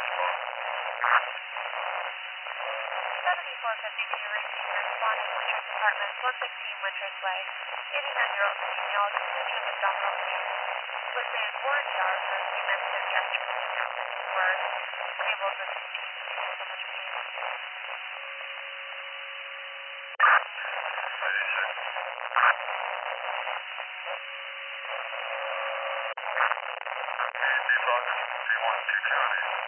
7452 received responding Winters Apartments, 115 Winters Way. 89-year-old female exhibiting abdominal pain. Within 4 hours, her statements and gestures were able to speak due to so much pain. Okay, defunct, 312 County.